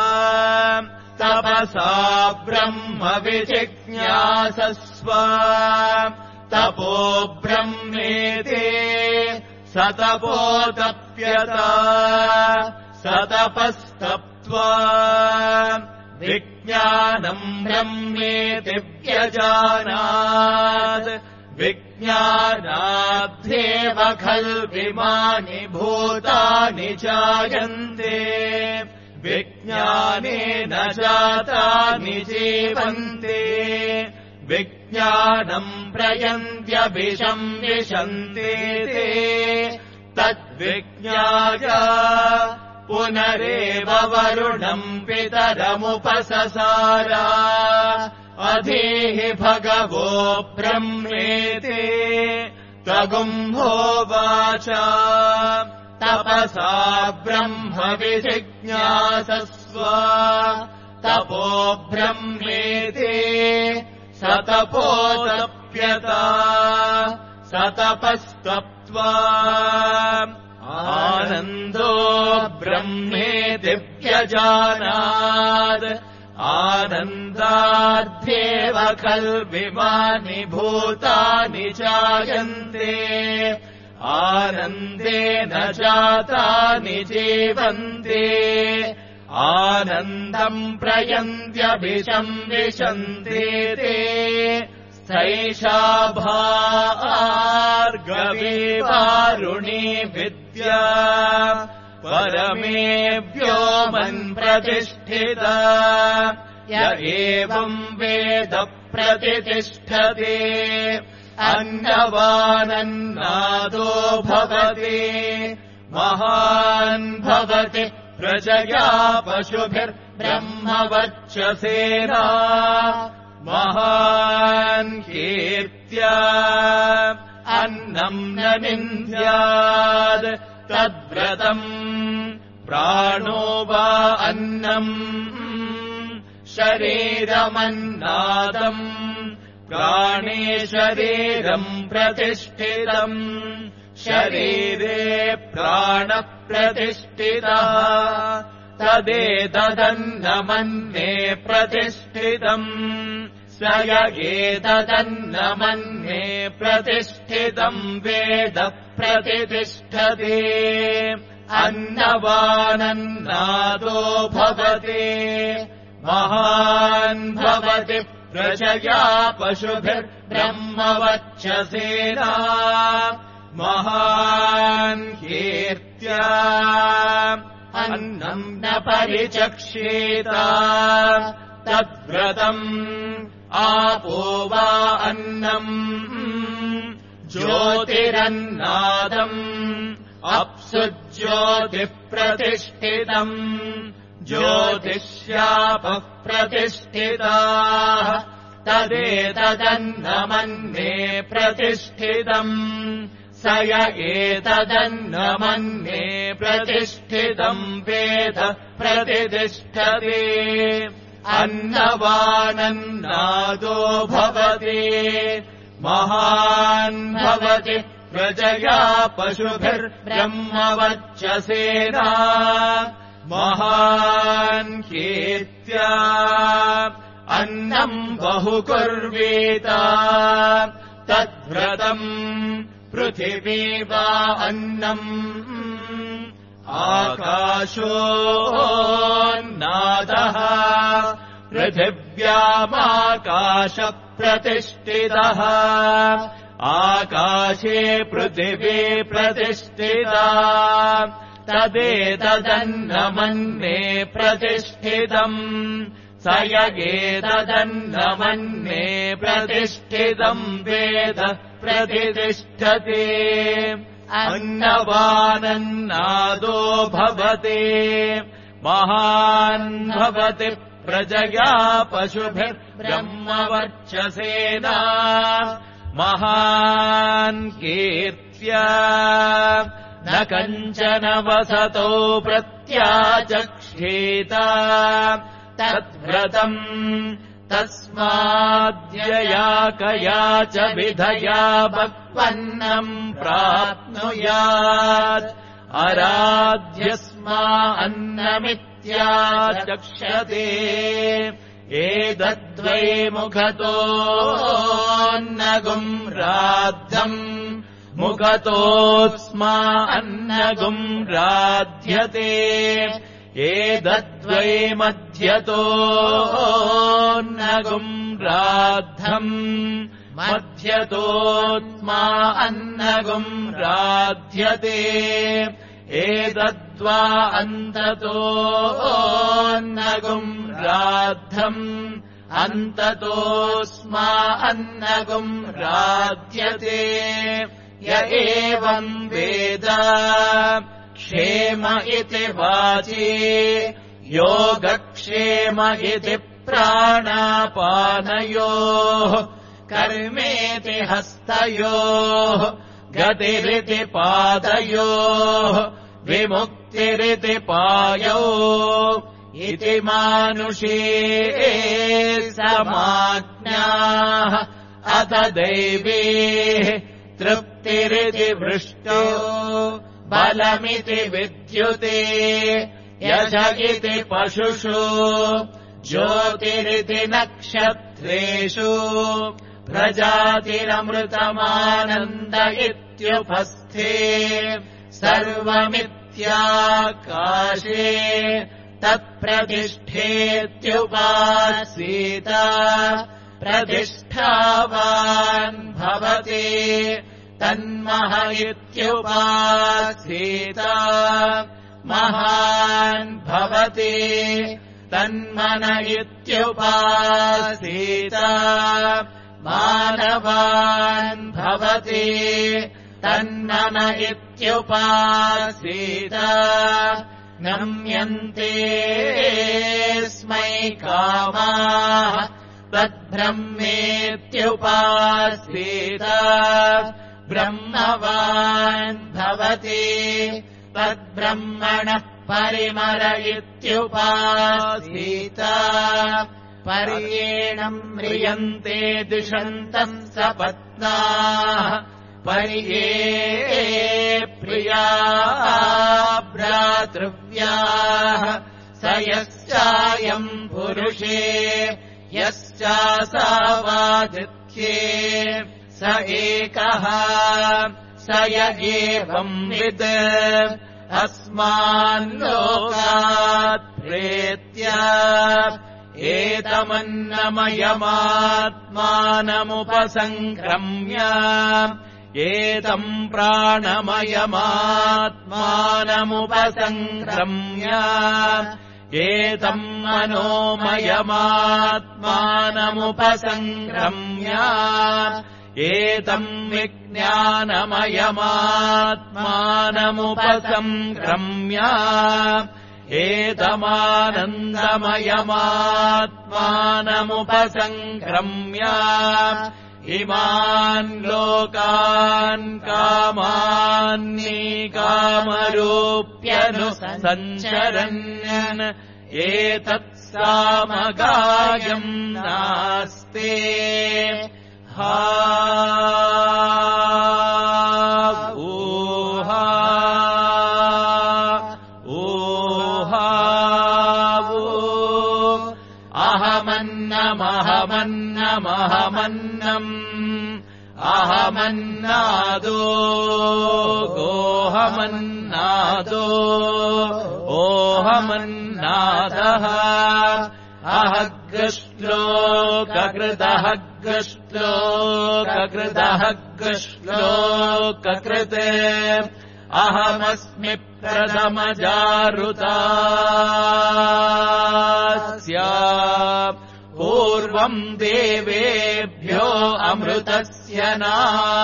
तपसा ब्रह्म विजिज्ञासस्व तपो ब्रह्मेति सतपोतप्यता सतपस्तप्त्वा विज्ञानम् ब्रह्मेति व्यजानात् विज्ञानाद्धेव खल्विमानि भूतानि जायन्ते विज्ञानेन जातानि जीवन्ते विज्ञानम् प्रयन्त्यभिषम् विशन्ते ते तद्विज्ञाय पुनरेव वरुणम् पितरमुपससारा अधीहि भगवो ब्रह्मेते तगुम्भोवाच तपसा ब्रह्म विजिज्ञासस्व तपो ब्रह्मेते सतपोतप्यता सतपस्तप्त्वा आनन्दो ब्रह्मेति व्यजानात् आनन्दाद्येव खल्विमानि भूतानि जायन्ते आनन्देन जातानि जीवन्ते आनन्दम् प्रयन्त्यभिशंविशन्ते ते सैषा भार्गवी वारुणी विद्या परमेभ्यो मन्प्रतिष्ठिता य एवम् वेद प्रतितिष्ठते अन्नवानन्नादो भवति महान् भवति प्रजया पशुभिर्ब्रह्मवर्चसेना महान् कीर्त्या अन्नम् न निन्द्यात् तद्व्रतम् प्राणो वा अन्नम् शरीरमन्नादम् प्राणे शरीरम् प्रतिष्ठितम् शरीरे प्राणप्रतिष्ठितः तदेतदन्नमन्ये प्रतिष्ठितम् स य एतदन्नमन्ये प्रतिष्ठितम् वेद प्रतितिष्ठते अन्नवानन्नादो भवति महान् भवति प्रजया पशुभिर्ब्रह्मवर्चसेना महान् कीर्त्या अन्नम् न परिचक्षेता तद्व्रतम् आपो वा अन्नम् ज्योतिरन्नादम् अप्सु ज्योतिप्रतिष्ठितम् ज्योतिष्यापः प्रतिष्ठिताः तदेतदन्नमन्ये प्रतिष्ठितम् स य एतदन्नमन्ये प्रतिष्ठितम् वेद प्रतितिष्ठते अन्नवानन्नादो भवति महान् भवति प्रजया पशुभिर्ब्रह्मवर्चसेना महान् कीर्त्या अन्नम् बहुकुर्वीत तद्व्रतम् पृथिवी वा अन्नम् आकाशोन्नादः पृथिव्यामाकाशप्रतिष्ठितः आकाशे पृथिवी प्रतिष्ठिता तदेतदन्नमन्ये प्रतिष्ठितम् स य एतदन्नमन्ये प्रतिष्ठितम् वेद प्रतितिष्ठते अन्नवानन्नादो भवति महान् भवति प्रजया पशुभिर्ब्रह्मवर्चसेना महान् कीर्त्या न कञ्चन वसतो प्रत्याचक्षेता तद्व्रतम् तस्माद्यया कया च विधया भक्वन्नम् प्राप्नुयात् अराध्यस्मा अन्नमित्याचक्षते एतद्वै मुखतोऽन्नगुम् राद्धम् मुखतोऽस्मा अन्नगुम् राध्यते एतद्वै मध्यतोऽन्नगुम् राद्धम् मध्यतोऽस्मा अन्नगुम् राध्यते एतद्वा अन्ततोऽन्नगुम् राद्धम् अन्ततोऽस्मा अन्नगुम् राध्यते य एवम् वेद क्षेम इति वाची योगक्षेम इति प्राणापानयोः कर्मेति हस्तयोः गतिरिति पादयोः विमुक्तिरिति पायौ इति मानुषे समाज्ञाः अथ दैवीः तृप्तिरिति वृष्टौ बलमिति विद्युते यश इति पशुषु ज्योतिरिति नक्षत्रेषु प्रजातिरमृतमानन्द इत्युपस्थे सर्वमित्याकाशे तत्प्रतिष्ठेत्युपासीत प्रतिष्ठावान् भवति तन्मह इत्युपासीत महान् भवति तन्मन इत्युपासीत मानवान् भवति तन्मन इत्युपासीत नम्यन्ते स्मै कामाः तद्ब्रह्मेत्युपासीत ब्रह्मवान् भवति तद्ब्रह्मणः परिमर इत्युपासीत पर्येणम् म्रियन्ते दिशन्तः सपत्नाः पर्ये प्रिया भ्रातृव्याः स यश्चायम् पुरुषे यश्चासावादित्ये स एकः स य एवम् विद् अस्मान् लोकात् प्रेत्य एतमन्नमयमात्मानमुपसङ्क्रम्य एतम् प्राणमयमात्मानमुपसङ्क्रम्य एतम् मनोमयमात्मानमुपसङ्क्रम्य एतम् विज्ञानमयमात्मानमुपसङ्क्रम्य एतमानन्दमयमात्मानमुपसङ्क्रम्य इमान् लोकान् कामान्नीकामरूप्यनुसञ्चरन् एतत् सामगायम् नास्ते हा ऊहा ऊहा वो अहमन्नमहमन्नमहमन्नम् अहमन्नादो गोहमन्नादो ओहमन्नादः अहग्रश्लोककृदहग्रश्लोककृदहग्रश्लोककृते अहमस्मि प्रथमजारुतास्य पूर्वम् देवेभ्यो अमृतस्य ना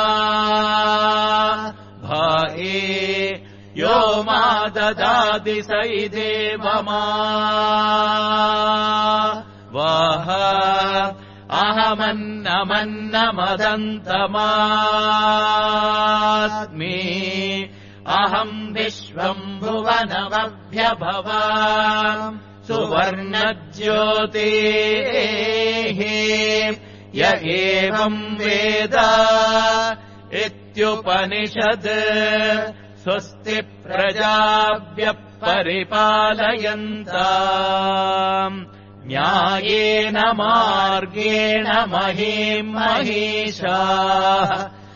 भाये यो मा ददाति स इदेव मा वः अहमन्नमन्नमदन्तमास्मि अहम् विश्वम् भुवनमभ्यभवा सुवर्णज्योतेः य एवम् वेद इत्युपनिषद् स्वस्ति प्रजाभ्यः परिपालयन्ताम् न्यायेन मार्गेण महीम् महिषाः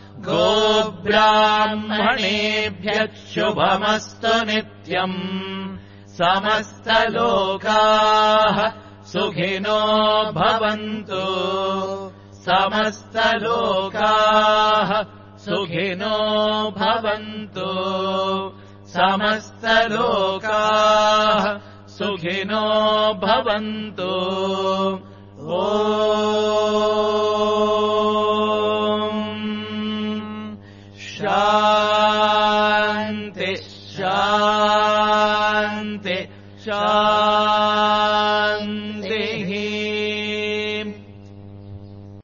गोब्राह्मणेभ्यः शुभमस्तु नित्यम् समस्तलोकाः सुखिनो भवन्तु समस्तलोकाः सुखिनो भवन्तु समस्तलोकाः सुखिनो भवन्तु ओ